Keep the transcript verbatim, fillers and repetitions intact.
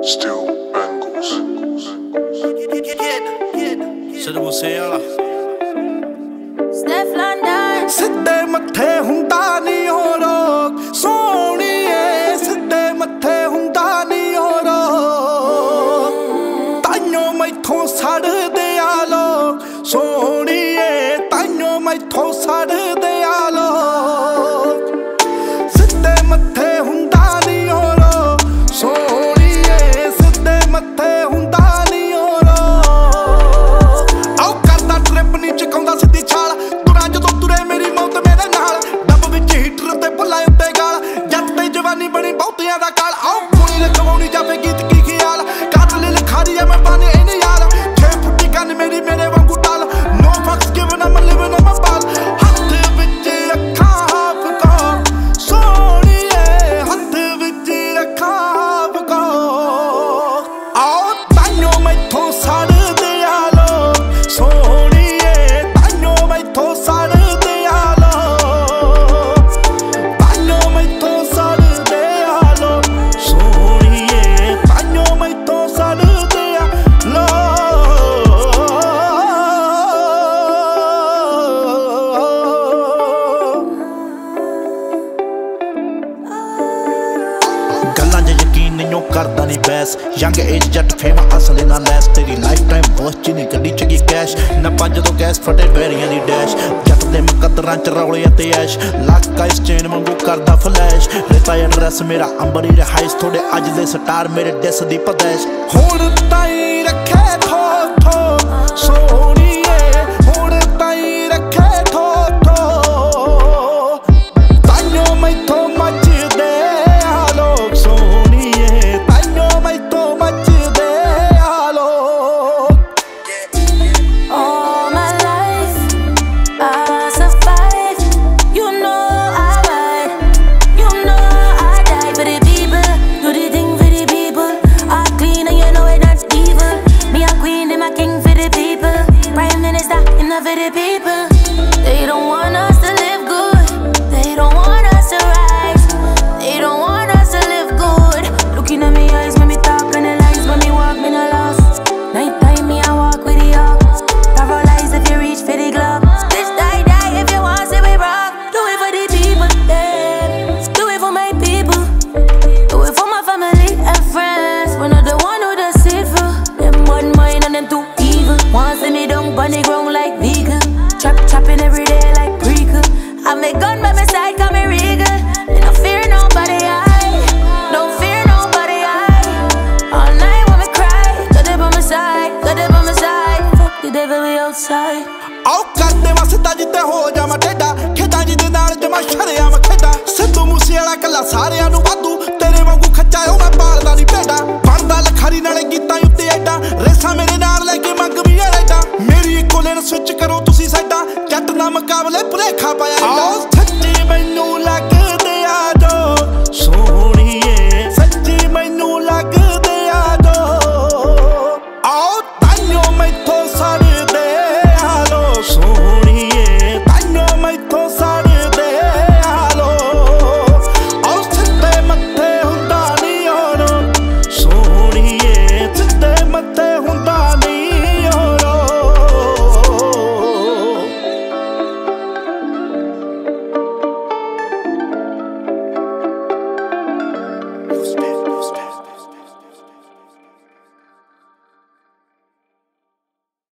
Still bangles. Sidhu Moosewala Steph London ਸਿੱਧੇ ਮੱਥੇ ਹੁੰਦਾ ਨਹੀਂ ਹੋ ਰੋਕ ਸੋਹਣੀਏ ਸਿੱਧੇ ਮੱਥੇ ਹੁੰਦਾ ਨਹੀਂ ਹੋ ਰੋਕ ਤਾਈਓ ਮੈਥੋਂ ਸੜਦੇ ਆ ਲੋਕ ਸੋਹਣੀਏ ਤਾਈਓ ਮੈਥੋਂ ਸੜਦੇ ਆ ਲੋਕ ਸਿੱਧੇ ਮੱਥੇ ਹੁੰਦਾ ਨਹੀਂ ਹੋ ਰੋਕ ਸੋਹਣੀਏ ਸਿੱਧੇ ਮੱਥੇ ਹੁੰਦਾ ਨਹੀਂ ਹੋ ਰੋਕ ਆਓ ਕਰਦਾ ਟ੍ਰਿਪ ਨਹੀਂ ਚਕਾਉਂਦਾ ਸਿੱਧੀ ਛਾਲ ਤੁਰਾਂ ਜਦੋਂ ਤੁਰੇ ਮੇਰੀ ਮੌਤ ਮੇਰੇ ਨਾਲ ਡੱਬ ਵਿੱਚ ਹੀਟਰ ਤੇ ਭੁੱਲਾ ਉੱਤੇ ਗਾਲ ਜੱਟ ਤੇ ਜਵਾਨੀ ਬਣੀ ਬਹੁਤਿਆਂ ਦਾ ਕਾਲ ਆਓ ਕੁੜੀ ਲਖਵਾਉਣੀ ਜਾਵੇ ਗੀਤ ਕੀ ਖਿਆਲ ਕਾਤਲ ਲਿਖਾਰੀ ਐ ਮੈਂ ਬਾਨੇ ਇਹ ਨਹੀਂ ਯਾਰ ਛੇ ਫੁੱਟੀ ਕੰਨ ਮੇਰੀ ਮੇਰੇ ਵਾਂਗੂ ਟਾਲ ਨੋ ਫਕਸ ਗਿਵਨ ਆਮ ਲਿਵਿੰਗ ਆਨ ਮਾਈ ਬਾਲ ਹੱਥ ਵਿੱਚ ਰੱਖਾਂ ਹਾਫ ਕੋ ਸੋਹਣੀਏ ਹੱਥ ਵਿੱਚ ਰੱਖਾਂ ਹਾਫ ਕੋ ਆਓ ਤਾਈਓ ਮੈਥੋਂ ਸੜਦੇ ਆ ਲੋਕ ਸੋਹਣੀਏ ਤਾਈਓ ਮੈਥੋਂ ਸੜਦੇ ਆ ਲੋਕ ਤਾਈਓ ਮੈਥੋਂ ਸੜਦੇ ਆ ਲੋਕ ਸੋਹਣੀਏ ਤਾਈਓ ਮੈਥੋਂ ਸੜਦੇ ਆ ਲੋਕ ਗੱਲਾਂ 'ਚ ਯਕੀਨ ਨਹੀਂ ਉਹ ਕਰਦਾ ਨਹੀਂ ਬੈਸ ਯੰਗ ਏਜ ਜੱਟ ਫੇਮ ਅਸਲੇ ਨਾਲ ਲੈਸ ਤੇਰੀ ਲਾਈਫ ਟਾਈਮ ਬੋਸ ਚ ਨਹੀਂ ਗੱਡੀ ਚ ਗਈ ਕੈਸ਼ ਨਾ ਪੰਜ ਤੋਂ ਗੈਸ ਫਟੇ ਬੈਰੀਆਂ ਦੀ ਡੈਸ਼ ਜੱਟ ਦੇ ਮੁਕੱਦਰਾਂ ਚ ਰੌਲੇ ਅਤੇ ਐਸ਼ ਲੱਕਾ ਇਸ ਚੇਨ ਵਾਂਗੂ ਕਰਦਾ ਫਲੈਸ਼ ਰੇਤਾ ਐਡਰੈਸ ਮੇਰਾ ਅੰਬਰੀ ਰਹਾਇਸ਼ ਥੋੜੇ ਅੱਜ ਦੇ ਸਟਾਰ ਮੇਰੇ ਡਿਸ ਦੀ ਪਦੈਸ਼ ਹੁਣ ਤਾਈ ਰੱਖੇ ਥੋ ਥੋ ਸੋਹਣੀਏ ਹੁਣ ਤਾਈ ਰੱਖੇ ਥੋ ਥੋ ਤਾਈਓ ਮੈਥੋਂ ਮੱਚਦੇ ਆ ਲੋਕ ਸੋਹਣੀਏ ਤਾਈਓ ਮੈਥੋਂ ਮੱਚਦੇ ਆ ਲੋਕ all my life I survive. You know I ride, you know I die for the people, do the thing for the people. I clean and you know it not evil. Me a queen and my king for the people, prime minister enough for the people. They don't want us to live good, they don't want us to rise, they don't want us to live good. Looking at me eyes when me talk and the lies when me walk me no lost. Night time me I walk with the hawks, paralyzed if you reach for the glove. Bitch die die if you want see we rock. Do it for the people, yeah. Do it for my people, do it for my family and friends. We not the one who does it for them one mind and them too evil. Want see me down on the ground like vegan, chop chopping every day like prequel. I make gun by my side, call me regal. Me no fear nobody, I don't fear nobody, I all night when me cry, got it by my side, got it by my side. Fuck the devil, we outside. ਆਓ ਕਰਦੇ ਵਸਦਾ ਜਿੱਤੇ ਹੋ ਜਾਵਾਂ ਟੇਡਾ ਖੇਡਾਂ ਜਿਹਦੇ ਨਾਲ ਜਮਾ ਸ਼ਰਿਆਂ ਮੈਂ ਖੇਡਾਂ ਸਿੱਧੂ ਮੂਸੇਵਾਲਾ ਕੱਲਾ ਸਾਰਿਆਂ ਨੂੰ ਵਾਧੂ ਤੇਰੇ ਵਾਂਗੂ ਖੱਚਾ ਉਹ ਮੈਂ ਪਾਲਦਾ ਨਹੀਂ ਭੇਡਾਂ ਬਣਦਾ ਲਖਾਰੀ ਨਾਲੇ ਗੀਤਾਂ ਉੱਤੇ ਐਡਾ ਰੇਸਾਂ ਮੇਰੇ ਨਾਲ ਲੈ ਕੇ ਮੰਗ ਵੀ ਐਡਾ ਮੇਰੀ ਇੱਕੋ ਲੇਨ ਸਵਿਚ ਕਰੋ ਤੁਸੀਂ ਸਾਡਾ ਜੱਟ ਨਾ ਮੁਕਾਬਲੇ ਭੁਲੇਖਾ ਪਾਇਆ ਐਡਾ